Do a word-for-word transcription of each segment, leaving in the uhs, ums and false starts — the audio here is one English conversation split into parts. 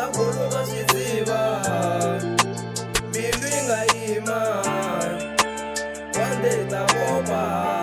buluka swidziva mbilu yi nga yima one day ta popa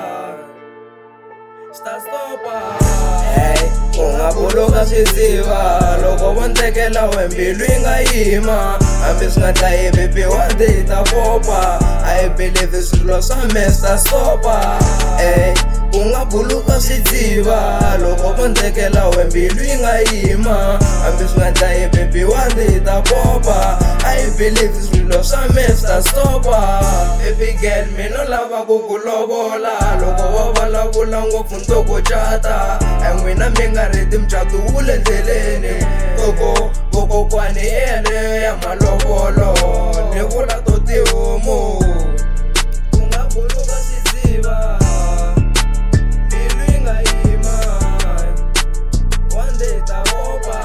sta stopa. Hey, u nga buluka swidziva loko vo ndekela we mbilu yi nga yima hambi swi nga dlayi baby one day ta popa. I believe swilo swa me swi stopa. Hey, u nga buluka swidziva loko vo ndekela we mbilu yi nga yima hambi swi nga dlayi baby one day ta popa. I believe swilo swa me swi stopa. Baby girl mina lava ku ku lovola loko va vulavula ngopfu ntoko cata en'wina mi nga riti mucato wu le ndleleni koko vokokwani yele ya malovolo ni vula to tihomu. U nga buluka swidziva mbilu yi nga yima one day ta popa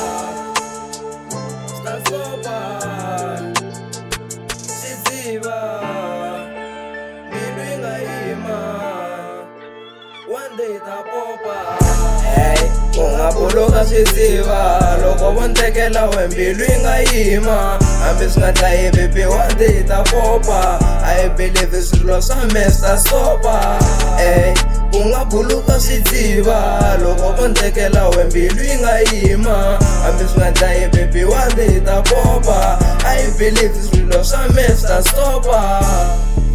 sta stopa. Swidziva mbilu yi nga yima one day ta popa. Hey, u nga buluka swidziva loko vo ndekela we mbilu yi nga yima hambi swi nga dlayi baby one day ta popa. I believe swilo swa me swi stopa. Hey, u nga buluka swidziva loko vo ndekela we mbilu yi nga yima hambi swi nga dlayi baby one day ta popa. I believe swilo swa me swi stopa.